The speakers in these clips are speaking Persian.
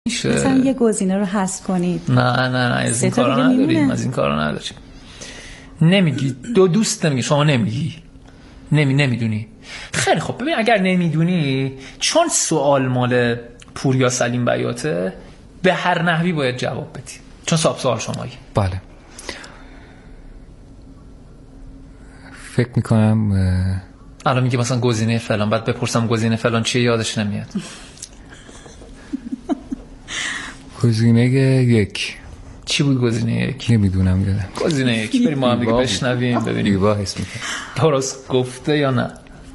مثلا یه گزینه رو حذف کنید. نه از این کارا نداریم، از این کارا نداریم. نمیگی دو دوست نمیگی، شما نمیگی نمیدونی. خیلی خب ببین اگر نمیدونی، چون سوال مال پوریا سلیم بیاته، به هر نحوی باید جواب بدی چون ساب سوال شمایی. بله فکر میکنم الان میگه مثلا گزینه فلان، بعد بپرسم گزینه فلان چیه یادش نمیاد. گزینه یک چی بود گزینه یک؟ نمیدونم یادم. گزینه یک بریم ما هم دیگه بشنویم ببینیم دیبا حس میکنم درست گفته یا نه.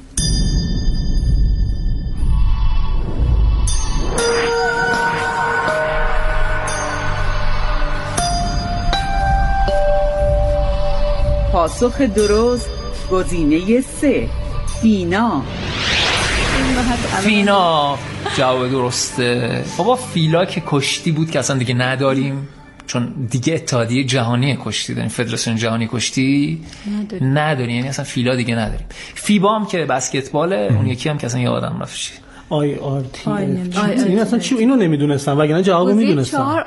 پاسخ درست گزینه 3 فینا جواب درسته. بابا فیلا که کشتی بود که اصلا دیگه نداریم، چون دیگه اتحادیه جهانی کشتی داریم، فدراسیون جهانی کشتی نداریم، یعنی اصلا فیلا دیگه نداریم. فیبا هم که بسکتباله، اون یکی هم که اصلا یادم رفت چی. IRT این اصلا چی؟ اینو نمیدونستم وگرنه جوابو میدونستم.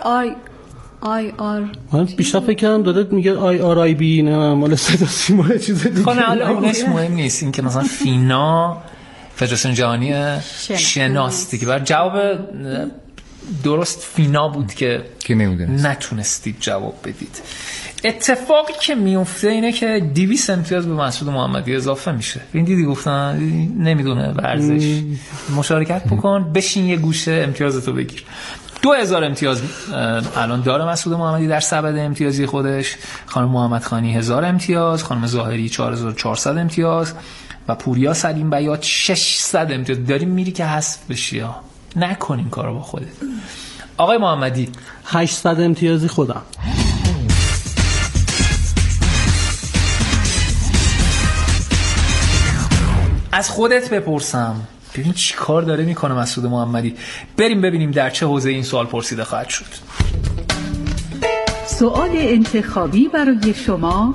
من بیشتر فکر کردم داده میگه IRIB نه مال صدا سیما چیز دیگه. خب نه اونش مهم نیست، این که مثلا فینا فدراسیون جهانی شناس دیگه. بر جواب درست فینا بود که نتونستید جواب بدید. اتفاقی که میفته اینه که 200 امتیاز به مسعود محمدی اضافه میشه. این دیدی گفتن نمیدونه ورزش، مشارکت بکن بشین یه گوشه امتیازتو بگیر. 2000 امتیاز الان داره مسعود محمدی در سبد امتیازی خودش. خانم محمد خانی 1000 امتیاز، خانم ظاهری 4400 امتیاز و پوریا سلیم بیات 600 امتیاز. داریم میری که حذف بشی ها، نکن این کارو با خودت. آقای محمدی 800 امتیازی خودم. از خودت بپرسم ببین چی کار داره میکنه مسعود محمدی. بریم ببینیم در چه حوزه این سوال پرسیده خواهد شد. سوال انتخابی برای شما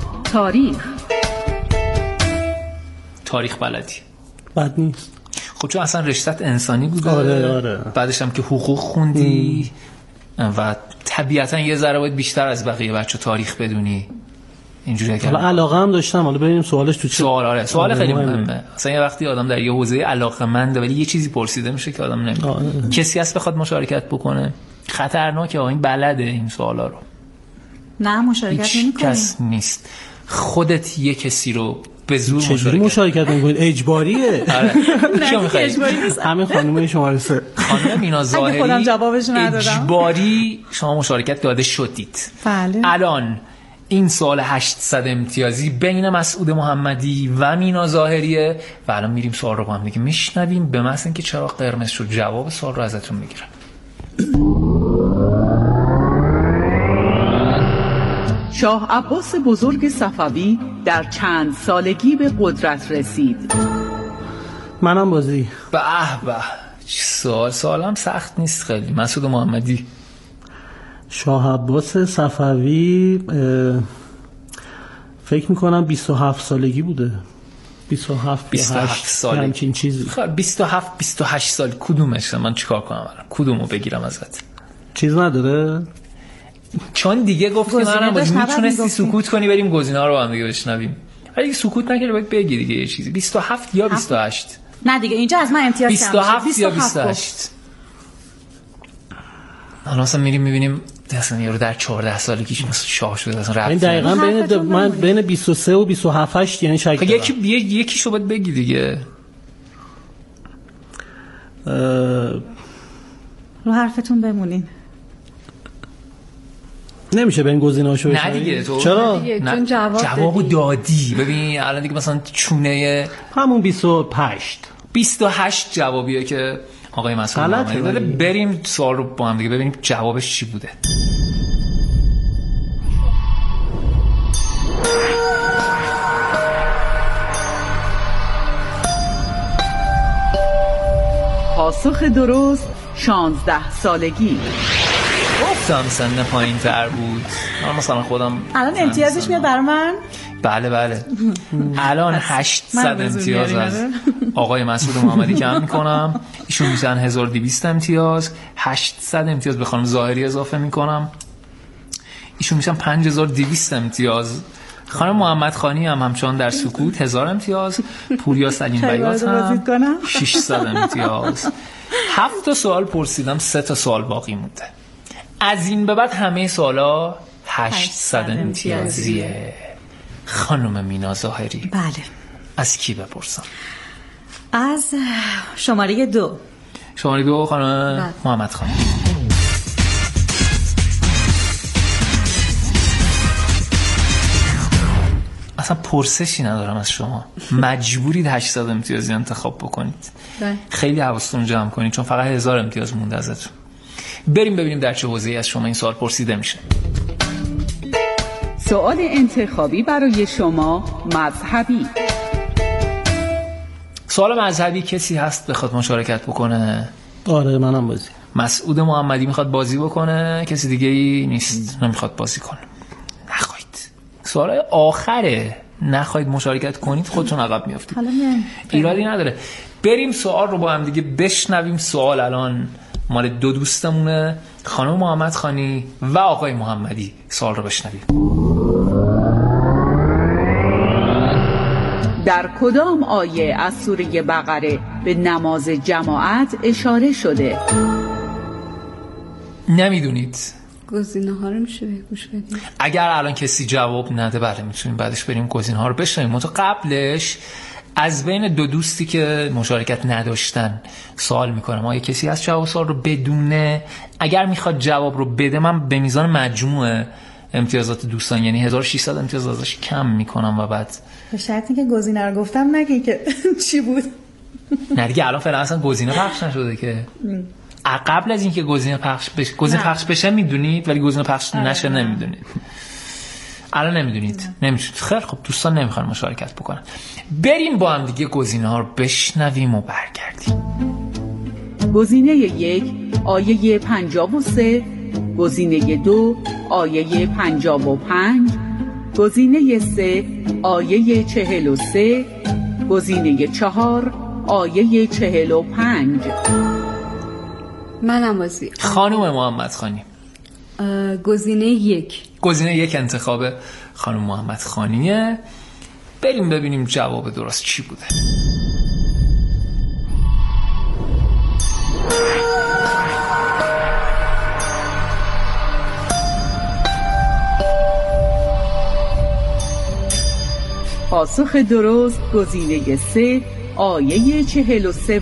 تاریخ بلدی؟ بد نیست. خب چون اصلا رشتت انسانی بوده. آره. بعدش هم که حقوق خوندی و طبیعتا یه ذره باید بیشتر از بقیه بچه تاریخ بدونی. اینجوریه که حالا علاقه هم داشتم. حالا ببینیم سوالش تو چه. سوال خیلی مهمه. مثلا یه وقتی آدم در یه حوزه علاقه‌منده ولی یه چیزی پرسیده میشه که آدم نمیدونه. کسی هست بخواد مشارکت بکنه؟ خطرناکه. این بلده این سوالا رو. نه مشارکت نمی‌کنی. کس نیست. خودت یه کسی رو به زور مشارکت می‌کنید. اجباریه. کیو می‌خواید؟ همه خانمای شماره 3. خانم مینا ظاهری. خودم جوابش ندادم. اجباری شما مشارکت داده شدید. بله. الان این سوال 800 امتیازی بین مسعود محمدی و مینا ظاهریه و الان میریم سوال رو با هم دیگه میشنویم. به محض اینکه چراغ قرمز شد جواب سوال رو ازتون میگیرم. شاه عباس بزرگ صفوی در چند سالگی به قدرت رسید؟ منم بازی. به سوالم سخت نیست خیلی. مسعود محمدی. شاه عباس صفوی فکر میکنم 27 سالگی بوده. 27 سال همچین چیزی. 28 سال کدومش؟ من چیکار کنم الان؟ کدومو بگیرم ازت؟ چیز نداره؟ چون دیگه گفتی منم میتونستی سکوت کنی بریم گزینه‌ها رو با هم دیگه بشنویم. ولی سکوت نکردی باید بگی دیگه یه چیزی. 27 یا 28؟ نه دیگه اینجا از من امتیاز کم 27 یا 28. الان اصلا میریم میبینیم اصلا یارو در 14 سالگیش مثلا شاه شده اصلا رفت. این دقیقاً من بین 23 و 27 یعنی شک دارم. یکیشو باید بگی دیگه. رو حرفتون بمونین. نمیشه به این گزینه‌هاشو بشنویم. نه دیگه تو چرا؟ چون جوابو دادی. ببین الان دیگه مثلا چونه همون 28 جوابیه که آقای مسعود محمدی داده. بریم سوال رو با هم دیگه ببینیم جوابش چی بوده. پاسخ درست 16 سالگی. گفتم سن پایین تر بود. من مثلا خودم الان امتیازش میاد برای من. بله الان 800 امتیاز از آقای مسعود محمدی کم میکنم، ایشون میشن 1200 امتیاز. 800 امتیاز به خانم ظاهری اضافه میکنم، ایشون میشن 5200 امتیاز. خانم محمد خانی هم همچنان در سکوت 1000 امتیاز. پوریا سلیم بیات هم 600 امتیاز. 7 تا سوال پرسیدم، 3 تا سوال باقی مونده. از این به بعد همه سوالا 800 امتیازیه. خانم مینا ظاهری، بله، از کی بپرسم؟ از شماره 2. شماره 2 خانم محمد خانی. اصلا پرسشی ندارم از شما، مجبورید 800 امتیازی انتخاب بکنید. خیلی حواستون جمع کنید چون فقط 1000 امتیاز مونده ازتون. بریم ببینیم در چه حوزه‌ای از شما این سوال پرسیده میشه. سوال انتخابی برای شما مذهبی. سوال مذهبی کسی هست بخواد مشارکت بکنه؟ آره منم بازی. مسعود محمدی میخواد بازی بکنه، کسی دیگه ای نیست نمیخواد بازی کنه. نخواهید. سوال آخره، نخواهید مشارکت کنید خودتون عقب میافتید. ایرادی نداره. بریم سوال رو با هم دیگه بشنویم. سوال الان مال 2 دوستمونه، خانم محمد خانی و آقای محمدی. سوال رو بشنویم. در کدام آیه از سوره بقره به نماز جماعت اشاره شده؟ نمیدونید؟ گزینه‌ها رو میشه گوش بدیم. اگر الان کسی جواب نده بله میتونیم بعدش بریم گزینه‌ها رو بشنویم. تو قبلش از بین 2 دوستی که مشارکت نداشتن سوال میکنم آیا کسی از جواب سوال رو بدونه؟ اگر میخواد جواب رو بده من به میزان مجموع امتیازات دوستان یعنی 1600 امتیاز ازش کم میکنم و بعد به شرطی که گزینه رو گفتم نگی که چی بود. نه دیگه الان فعلا اصلا گزینه پخش نشده که. قبل از اینکه گزینه پخش بشه میدونید ولی گزینه پخش نشه نمیدونید. الان نمیدونید. نمیدونید. خیلی خب دوستان نمیخوان مشارکت بکنن. بریم با هم دیگه گزینه ها رو بشنویم و برگردیم. گزینه 1 آیه 53، گزینه 2 آیه 55، گزینه 3 آیه 43، گزینه 4 آیه 45. منم بازی. خانم محمد خانی. گزینه 1. گزینه 1 انتخاب خانم محمد خانیه. بریم ببینیم جواب درست چی بوده. پاسخ درست گزینه 3 آیه 43.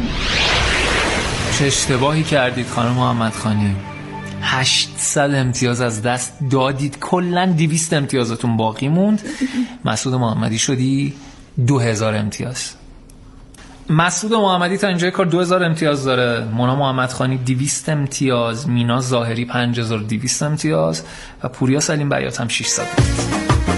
چه اشتباهی کردید خانم محمد خانی. 800 امتیاز از دست دادید. کلن 200 امتیازتون باقی موند. مسعود محمدی شدی 2000 امتیاز. مسعود محمدی تا اینجای کار 2000 امتیاز داره. مونا محمد خانی 200 امتیاز، مینا ظاهری 5200 امتیاز و پوریا سلیم بیات هم 600 امتیاز.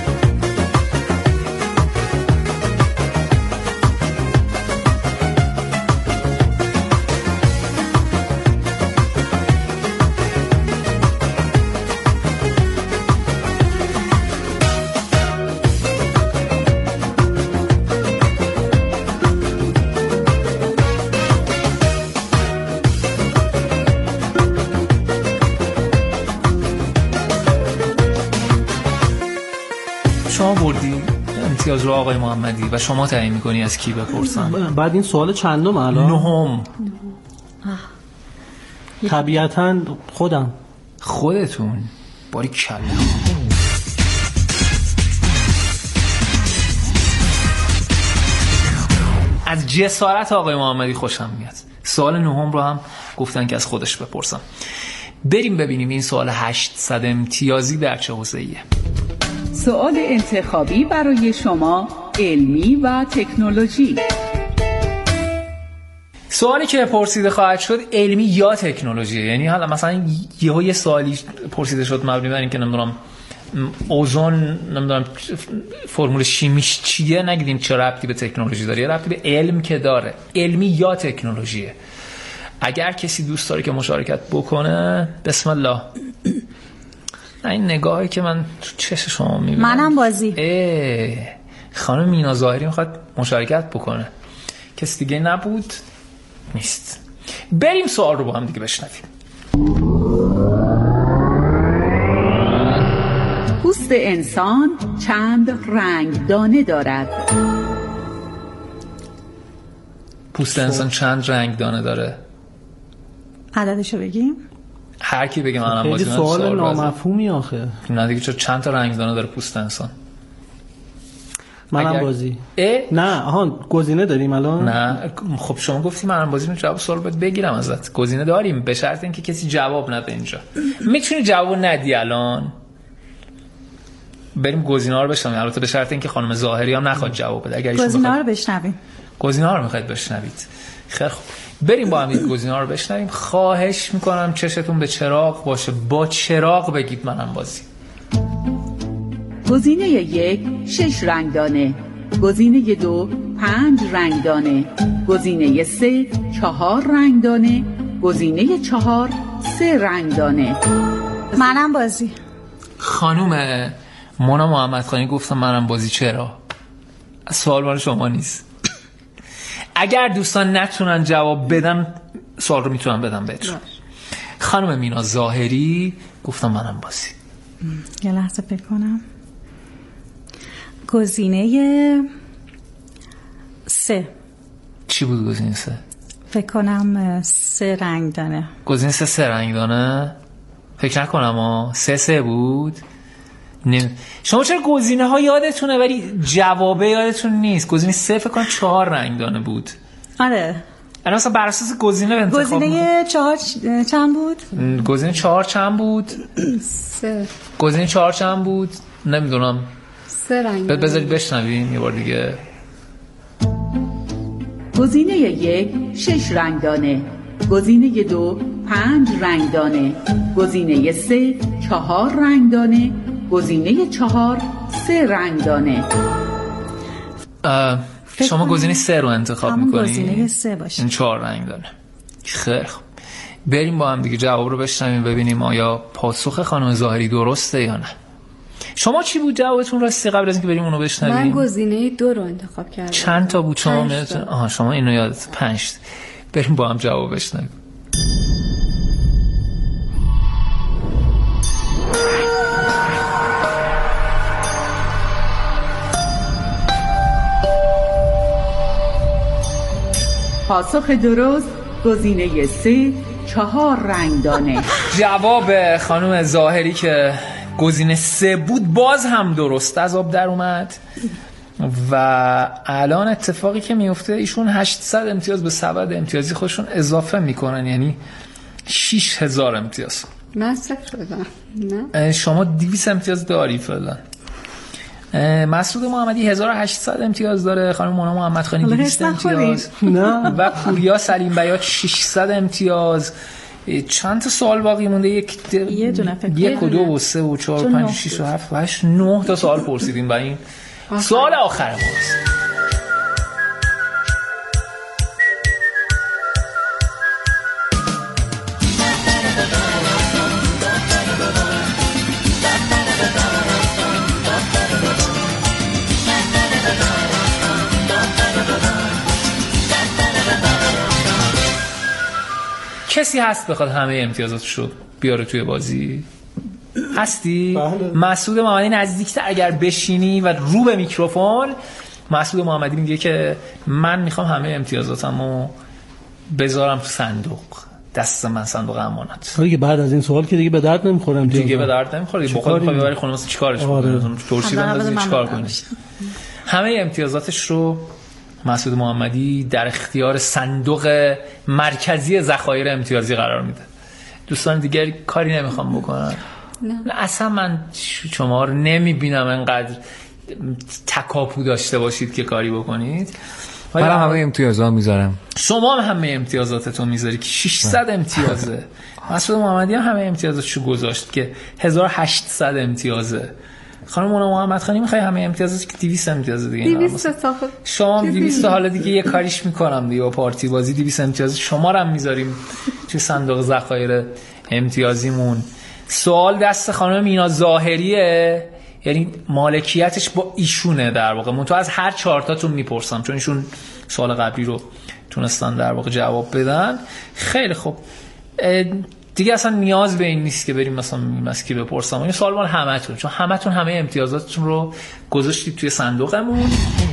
شما بردی امتیاز رو آقای محمدی و شما تعیین می‌کنی از کی بپرسن. بعد این سوال چندم الان؟ 9م. طبیعتاً خودتون. باری کلا. از جسارت آقای محمدی خوشم میاد. سوال 9م رو هم گفتن که از خودش بپرسم. بریم ببینیم این سوال 800 امتیازی در چه حوزه‌ایه. سوال انتخابی برای شما علمی و تکنولوژی. سوالی که پرسیده خواهد شد علمی یا تکنولوژی. یعنی حالا مثلا یه سوالی پرسیده شد مبنی بر اینکه نمیدونم اوزون نمیدونم فرمول شیمیش چیه، نگیدیم چه ربطی به تکنولوژی داره، ربطی به علم که داره. علمی یا تکنولوژیه. اگر کسی دوست داره که مشارکت بکنه بسم الله. این نگاهی که من تو چش شما میبینم. منم بازی. خانم مینا ظاهری میخواد مشارکت بکنه. کسی دیگه نبود؟ نیست. بریم سوال رو با هم دیگه بشنویم. پوست انسان چند رنگ دانه دارد؟ پوست انسان چند رنگ دانه داره؟ عددشو بگیم؟ هر کی بگه منم بازی. خیلی سوال نامفهومی آخه. نه دیگه چند تا رنگ دانه داره پوست انسان؟ منم بازی. نه گزینه داریم الان؟ نه خب شما گفتی منم بازی، من جواب سوال باید بگیرم ازت. گزینه داریم به شرط اینکه کسی جواب نده اینجا. میتونی جواب ندی الان. بریم گزینه‌ها رو بشنویم، البته به شرط اینکه خانم ظاهری هم نخواد جواب بده. اگر ایشون گزینه‌ها رو بشنویم. گزینه‌ها رو میخواید بشنوید. خیلی خوب. بریم با هم این گزینه‌ها رو بشنویم. خواهش میکنم چشتون به چراغ باشه. با چراغ بگید منم بازی. گزینه 1 6 رنگ دانه، گزینه 2 5 رنگ دانه، گزینه 3 4 رنگ دانه، گزینه 4 3 رنگ دانه. منم بازی. خانم مونا محمدخانی گفتم منم بازی. چرا؟ سوال مال شما نیست. اگر دوستان نتونن جواب بدن سوال رو میتونم بدم بهتون. خانم مینا ظاهری گفتم منم بازی. یه لحظه فکر کنم. گزینه 3 چی بود گزینه 3؟ فکر کنم 3 رنگ دانه. گزینه 3 رنگ دانه؟ فکر نکنم 3 بود. شما چرا گزینه ها یادتونه ولی جوابه یادتون نیست؟ گزینه 3 فکر کنم 4 رنگ دانه بود. آره. الان مثلا بر اساس گزینه انتخاب گزینه 4 چند بود؟ گزینه 4 چند بود؟ 3. گزینه 4 چند بود؟ نمیدونم. 3 رنگ. بذارید بشنویم یه بار دیگه. گزینه 1 6 رنگ دانه، گزینه 2 5 رنگ دانه، گزینه 3 4 رنگ دانه، گزینه 4 3 رنگ دانه. شما گزینه 3 رو انتخاب میکنید. گزینه 3 باشه. این 4 رنگ دانه. خیلی خوب. بریم با هم دیگه جواب رو بشنویم ببینیم آیا پاسخ خانم ظاهری درسته یا نه. شما چی بود جوابتون راستی قبل از اینکه بریم اونو بشنویم؟ من گزینه 2 رو انتخاب کردم. چند تا بود شما؟ شما اینو یادت 5. بریم با هم جواب بشنویم. پاسخ درست گزینه 3 4 رنگ دانه. جواب خانم ظاهری که گزینه 3 بود باز هم درست از آب در اومد و الان اتفاقی که میفته ایشون 800 امتیاز به سبد امتیازی خودشون اضافه میکنن، یعنی 6000 امتیاز. من صفر شدم. نه شما 200 امتیاز داری فعلا. مسعود محمدی 1800 امتیاز داره، خانم مونا محمدخانی 200 امتیاز و پوریا سلیم بیات 600 امتیاز. چند تا سوال باقی مونده؟ یک و 2 و 3 و 4 و 5 و 6 و 7 و 8 9 تا سوال پرسیدیم و این سوال آخر ماست. کسی هست بخواد همه امتیازاتشو بیاره توی بازی؟ هستی؟ بله. مسعود محمدی نزدیکتر اگر بشینی و رو به میکروفون. مسعود محمدی میگه که من میخوام همه امتیازاتمو بذارم تو صندوق، دست من صندوق امانت. دیگه بعد از این سوال که دیگه به درد نمیخورم دیگه به درد نمیخوره. بخواد ببری خونه واسه چیکارش کنی؟ ترسی بندازی چیکار کنی؟ همه امتیازاتش رو مسعود محمدی در اختیار صندوق مرکزی ذخایر امتیازی قرار میده. دوستان دیگه کاری نمیخوام بکنن. نه اصلا من شما رو نمیبینم انقدر تکاپو داشته باشید که کاری بکنید. من همه امتیازات میذارم. شما هم همه امتیازاتتون میذاری که 600 امتیازه. مسعود محمدی هم همه امتیازاتشو گذاشت که 1800 امتیازه. خانم مونا محمدخانی میخوای همه امتیازات که 200 امتیاز دیگه 200 تا شما 200 حالا دیگه یه کاریش میکنم دیگه با پارتی بازی 200 امتیاز شما رو هم میذاریم توی صندوق ذخایر امتیازیمون. سوال دست خانم مینا ظاهریه، یعنی مالکیتش با ایشونه در واقع. من تو از هر 4 تاتون میپرسم چون ایشون سوال قبلی رو تونستن در واقع جواب بدن. خیلی خوب، دیگه اصلا نیاز به این نیست که بریم مثلا مسکی بپرسم. این سوال مال همتون، چون همتون همه امتیازاتتون رو گذاشتید توی صندوقمون.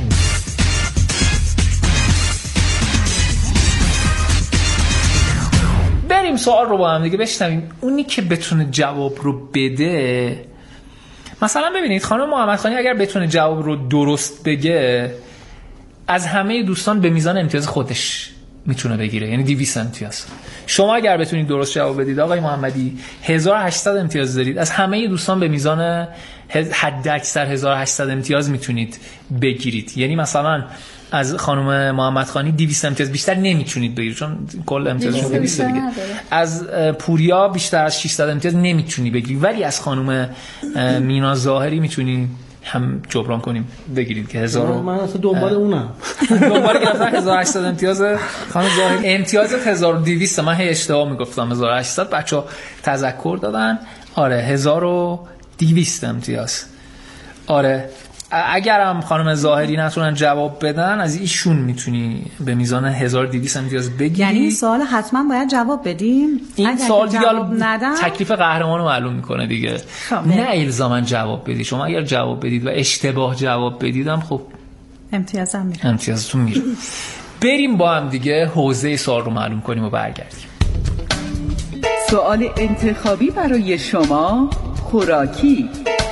بریم سوال رو با هم دیگه بشنویم. اونی که بتونه جواب رو بده، مثلا ببینید خانم محمدخانی اگر بتونه جواب رو درست بگه، از همه دوستان به میزان امتیاز خودش میتونه بگیره، یعنی 200 امتیاز. شما اگر بتونید درست جواب بدید آقای محمدی 1800 امتیاز دارید، از همه دوستان به میزان حد اکثر 1800 امتیاز میتونید بگیرید. یعنی مثلا از خانم محمدخانی 200 امتیاز بیشتر نمیتونید بگیرید، چون کل امتیازشون 200 دیگه. از پوریا بیشتر از 600 امتیاز نمیتونی بگیری، ولی از خانم مینا ظاهری میتونی هم جبران کنیم بگیرید که 1000. من اصلا دنبال اونم، دنبال گرفتن 1800 امتیاز خانم ظاهری. امتیازت 1200. من هی اشتباه میگفتم 1800. بچه‌ها تذکر دادن. آره 1200 امتیاز. آره اگر هم خانم ظاهری نتونن جواب بدن، از ایشون میتونی به میزان 1200 امتیاز بگیری. یعنی این سوال حتما باید جواب بدیم. این سوال دیگه تکلیف قهرمان رو معلوم میکنه دیگه. نه الزاما جواب بدی. شما اگر جواب بدید و اشتباه جواب بدیدم، خب امتیازم میره، امتیازتون میره. بریم با هم دیگه حوزه سوال رو معلوم کنیم و برگردیم. سوال انتخابی برای شما، خوراکی.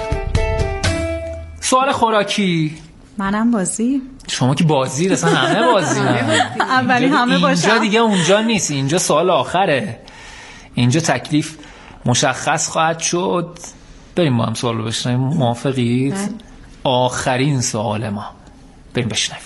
سوال خوراکی. منم بازی. شما که بازی، اصلا همه بازی. اولی همه باشم. اینجا دیگه اونجا نیست، اینجا سوال آخره. اینجا تکلیف مشخص خواهد شد. بریم با هم سوال رو بشنویم. موافقید؟ آخرین سوال ما. بریم بشنویم.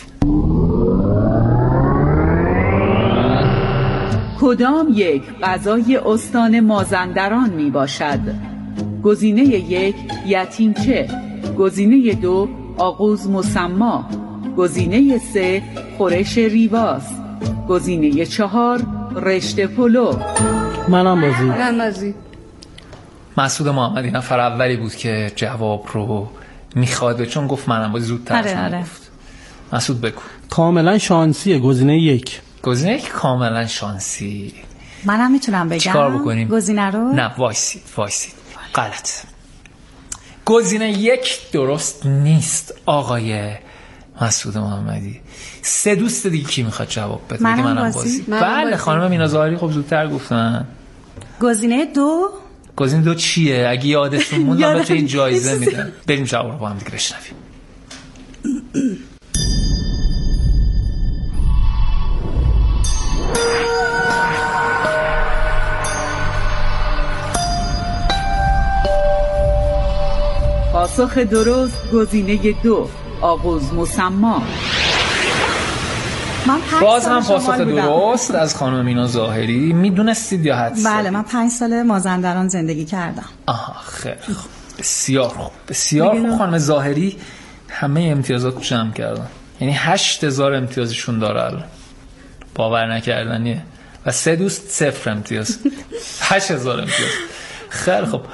کدام یک غذای استان مازندران می باشد؟ گزینه 1 یتیمچه، گزینه 2 آغوز مسما، گزینه 3 خورش ریواز، گزینه 4 رشته پلو. منم بازی. من بازی. مسعود محمدی نفر اولی بود که جواب رو میخواد، چون گفت منم بازی زودتر از من گفت. مسعود بگو. کاملا شانسیه گزینه 1. گزینه 1 کاملا شانسی. منم میتونم بگم چیکار بکنیم؟ گزینه رو؟ نه وایسید. غلط. گزینه 1 درست نیست آقای مسعود محمدی. 3 دوست دیگه کی میخواد جواب بده؟ منم بازی. بله خانم مینا ظاهری خب زودتر گفتن. گزینه 2. گزینه 2 چیه؟ اگه یادتون موند من بهتون جایزه میدم. بریم جواب رو با هم دیگه بشنویم. پاسخ درست گزینه 2 آغوز مسما. باز هم پاسخ درست از خانم مینا ظاهری. میدونستید یا حدس؟ بله من 5 سال مازندران زندگی کردم. آها خیلی خوب. بسیار خوب. خانم ظاهری همه امتیازات رو جمع کردن، یعنی 8000 امتیازشون داره الان. باور نکردنیه. و 3 دوست 0 امتیاز. 8000 امتیاز. خیلی خوب.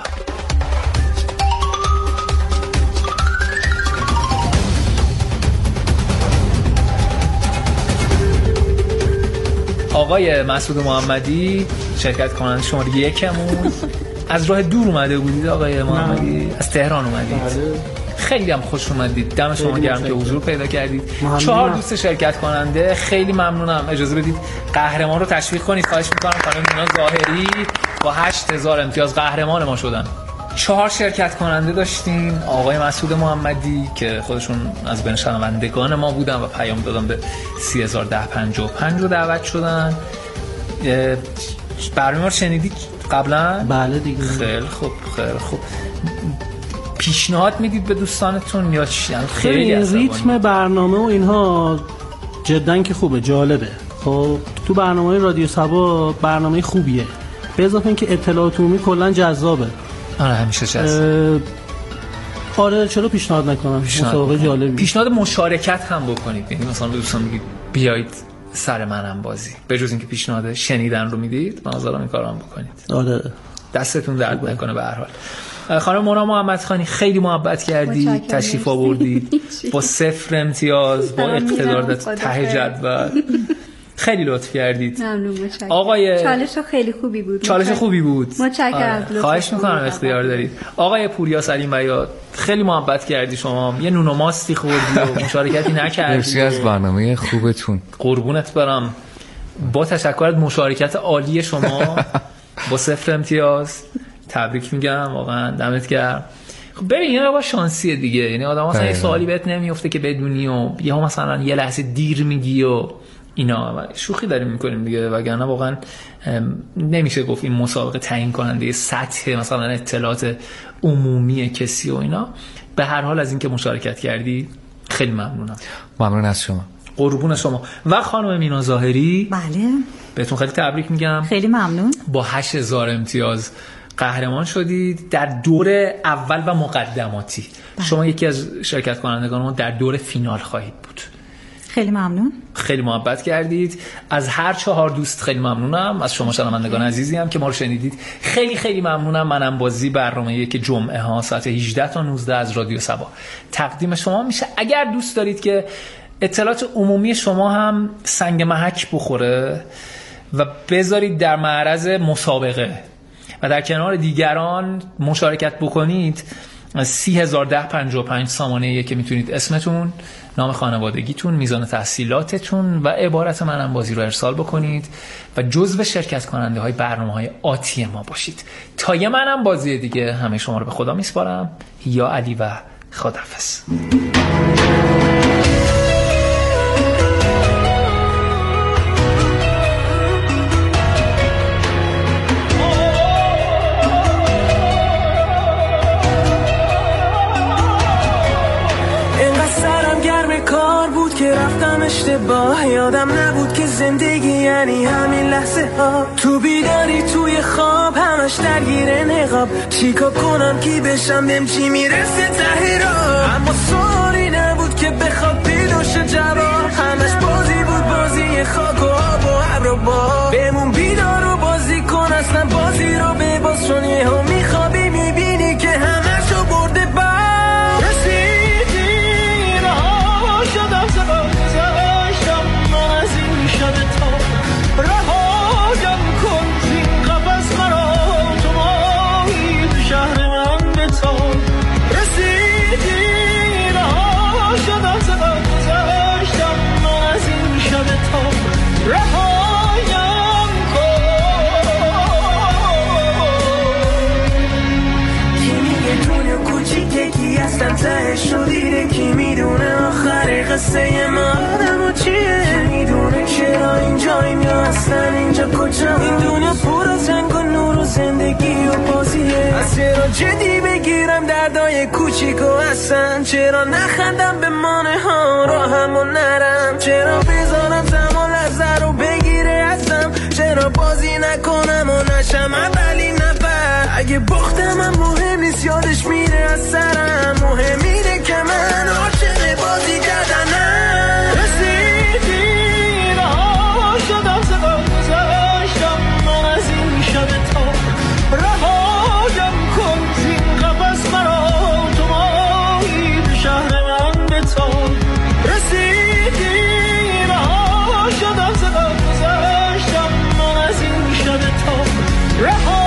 آقای مسعود محمدی شرکت کننده شماره 1مون. از راه دور اومده بودید آقای محمدی؟ از تهران اومدید؟ خیلی هم خوش اومدید. دم شما گرم که حضور پیدا کردید. 4 دوست شرکت کننده. خیلی ممنونم. اجازه بدید قهرمان رو تشویق کنید. خواهش می‌کنم. خانم مینا ظاهری با 8000 امتیاز قهرمان ما شدن. 4 شرکت کننده داشتیم. آقای مسعود محمدی که خودشون از بین شنوندگان ما بودن و پیام دادن به 30155 رو دعوت شدن. برنامه رو شنیدید قبلا؟ بله دیگه. خیلی خوب. پیشنهاد میدید به دوستانتون یا چی؟ خیلی ریتم برنامه و اینها جدن که خوبه، جالبه. خب تو برنامه رادیو صبا برنامه خوبیه، به اضافه اینکه اطلاعات عمومی کلا جذابه. آره همیشه جذاب. آره چرا پیشنهاد نکنم؟ مسابقه جالبی. پیشنهاد مشارکت هم بکنید، یعنی مثلا به دوستان بگید بیایید سر منم بازی. به جز اینکه پیشنهاد شنیدن رو میدید، من نظرم این کارو هم بکنید. آره دستتون درد نکنه. به هر حال خانم مونا محمدخانی خیلی محبت کردی، تشریف آوردید با 0 امتیاز، با اقتدار ته جدول. خیلی لطف کردید. ممنون، متشکرم. آقای چالش خیلی خوبی بود. چالش خوبی بود. متشکرم. خواهش میکنم اختیار دارید. آقای پوریا سلیم بیات خیلی محبت کردی، شما یه نون و ماستی خوردی و مشارکتی نکردی. مرسی از برنامه خوبتون. قربونت برم. با تشکر از مشارکت عالی شما با 0 امتیاز تبریک میگم، واقعا دمت گرم. خب ببین اینا با شانسیه دیگه، یعنی آدم مثلا یه سوالی بهت نمیفته که بدونی و یهو مثلا یه لحظه دیر میگی و اینا، شوخی داریم میکنیم دیگه، وگرنه واقعا نمیشه گفت این مسابقه تعیین کننده سطح مثلا اطلاعات عمومی کسی و اینا. به هر حال از اینکه مشارکت کردی خیلی ممنونم. ممنون از شما. قربون شما. و خانم مینا ظاهری، بله بهتون خیلی تبریک میگم، خیلی ممنون. با 8000 امتیاز قهرمان شدید در دور اول و مقدماتی. شما یکی از شرکت کنندگان ما در دور فینال خواهید بود. خیلی ممنون. خیلی محبت کردید. از هر 4 دوست خیلی ممنونم. از شما شنوندگان عزیزی هم که ما رو شنیدید خیلی خیلی ممنونم. منم بازی برنامه‌ای که جمعه ها ساعت 18 تا 19 از رادیو صبا تقدیم شما میشه. اگر دوست دارید که اطلاعات عمومی شما هم سنگ محک بخوره و بذارید در معرض مسابقه و در کنار دیگران مشارکت بکنید، 30,1055 سامانه‌ایه که میتونید اسمتون، نام خانوادگیتون، میزان تحصیلاتتون و عبارت منم بازی رو ارسال بکنید و جزو شرکت کننده های برنامه‌های آتی ما باشید. تا یه منم بازی دیگه همه شما رو به خدا میسپارم. یا علی و خداحافظ. که رفتم اشتباه، یادم نبود که زندگی یعنی همین لحظه ها. تو بیداری توی خواب همش درگیر نقاب، چیکار کنم کی بشم بهم چی میرسه ته راه. اما سوالی نبود که بخواد پیدا شه جواب، همش بازی بود، بازی خاک و آب و ابر و باد. بمون بیدار و بازی کن، اصلا بازی رو بباز، چون یهو میخوابی میبینی که همشو برده باد. تهشو دیده کی میدونه آخر قصه ما آدم چیه، کی میدونه چرا اینجاییم یا اصلا اینجا کجا. این دنیا پر از رنگ و نور و زندگی و بازیه، از چرا جدی بگیرم دردای کوچیک و اصلا چرا نخندم به مانه ها راهم و نرم، چرا بذارم زمان لحظه رو بگیره ازم، چرا بازی نکنم و نشم اولی نفر. اگه باختم هم مهم نیست، یادش میره از سرم، مهم اینه که من عاشق بازی کردنم. رسیدی رها شدم، صدا گذاشتم من از این شب تا، رهایم کن زین قفس مرا، تو ماهی به شهر من بتان. رسیدی رها شدم، صدا گذاشتم من از این شب تا، رهایم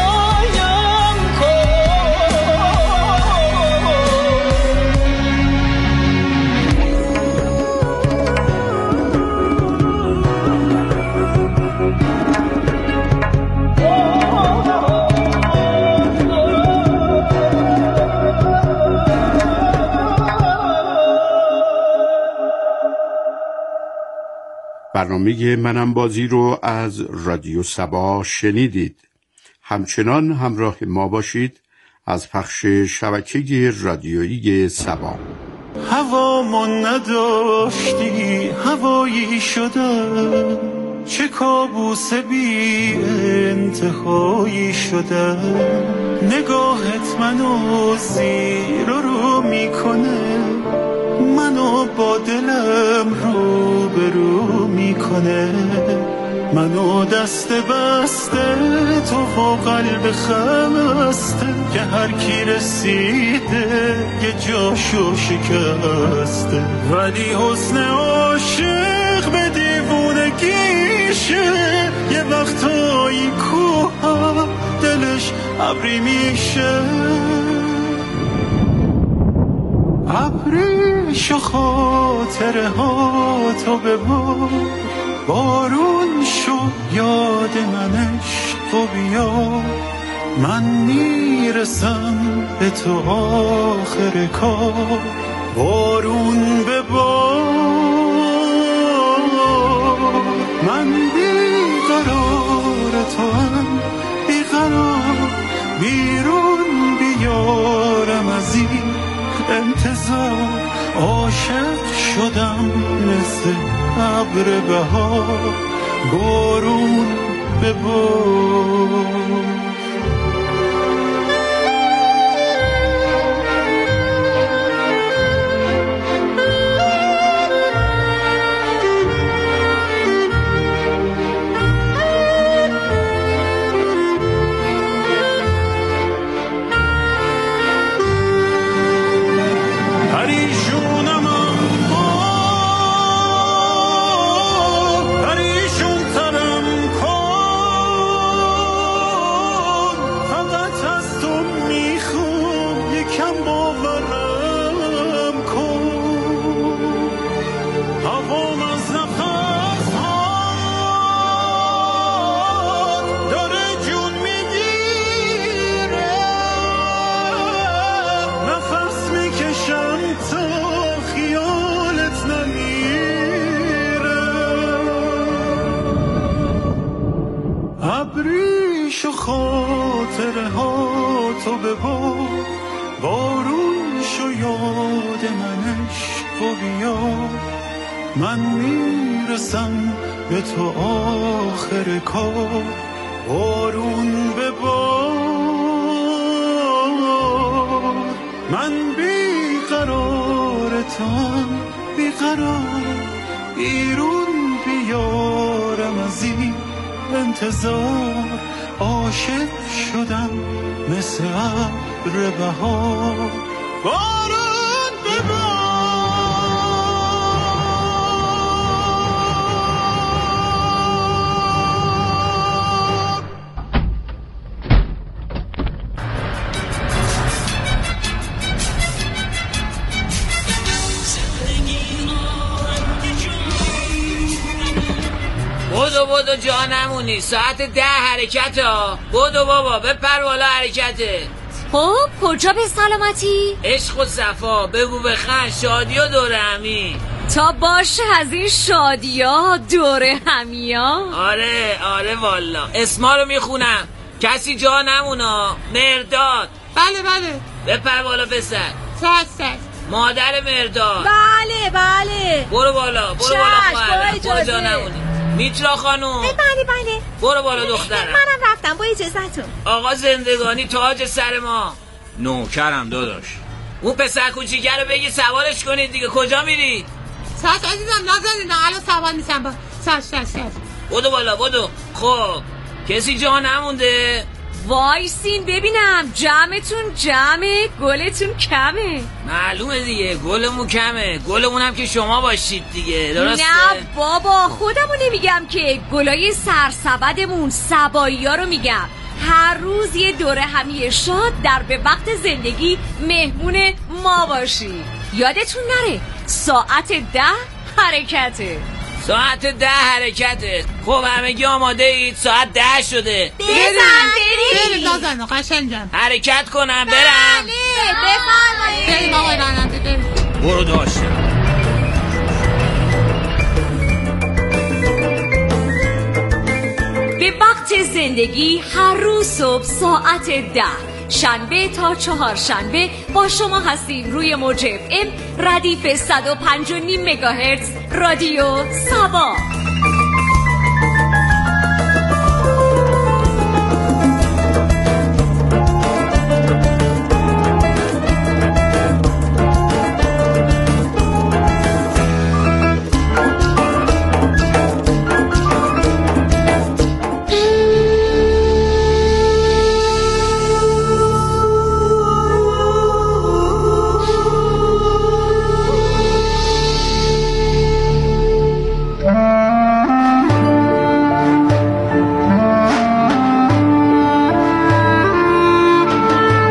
برنامه منم بازی رو از رادیو صبا شنیدید. همچنان همراه ما باشید از پخش شبکه رادیویی صبا. هوامون نداشتی هوایی شدن، چه کابوس بی انتهایی شدن. نگاهت منو زیر رو میکنه، منو با دلم رو به رو میکنه. منو دست بسته تو و قلب خسته که هر کی رسیده یه جاشو شکسته، ولی حسن عاشق به دیوونگیشه. یه وقتایی کوه دلش ابری میشه، ابریش و خاطره ها تو ببار، بارون شو یاد منش و بیا. من میرسم به تو آخر کار، بارون ببار. من بیقرار تو هم بیقرار، بیرون بیارم از این انتظار. عاشق شدم مثل ابر بهار، بارون ببار. ابریش و خاطره ها تو ببار، بارون شو یاد منش و بیا. من میرسم به تو آخر کار، بارون ببار. من بیقرار تام بیقرار، بیرون بیارم از این انتظار. عاشق شدم مثل ابر بهار، بارون ببار. بودو جانمونی، ساعت 10 حرکت ها. بودو بابا بپر بالا حرکته. خب کجا به سلامتی؟ عشق و صفا، بگو بخند، شادی و دور همی. تا باشه از این شادی ها دور همی ها. آره والا. اسما رو میخونم، کسی جا نمونا. مرداد. بله بپر بالا پسر. سست مادر مرداد. بله برو بالا خواهرم. برو جا نمونی. میترا خانوم. بله برو بالا دخترم. منم رفتم با اجازهتون. آقا زندگانی تاج سر ما. نوکرم داداش. اون پسر کوچیکه رو بگی سوارش کنید دیگه. کجا میرید؟ ساعت عزیزم نازنین، الان سوار میشم با ساعت. بدو بالا. خب کسی جا نمونده؟ وایسین ببینم جمعتون جمعه، گلتون کمه. معلومه دیگه گلمون کمه، گلمونم که شما باشید دیگه. درسته؟ نه بابا خودمو نمیگم که، گلای سرسبدمون سبایی ها رو میگم. هر روز یه دوره همی شاد در به وقت زندگی مهمون ما باشی. یادتون نره ساعت 10 حرکته. ساعت 10 حرکته. خب همگی آماده اید؟ ساعت 10 شده. بریم نازنین قشنگم. حرکت کنم برم؟ بله بفرمایید. بریم آقای راننده بریم. برو داشتم. به وقت زندگی هر روز صبح ساعت 10 شنبه تا چهارشنبه با شما هستیم روی موج FM ردیف 105.5 مگاهرتز رادیو سبا.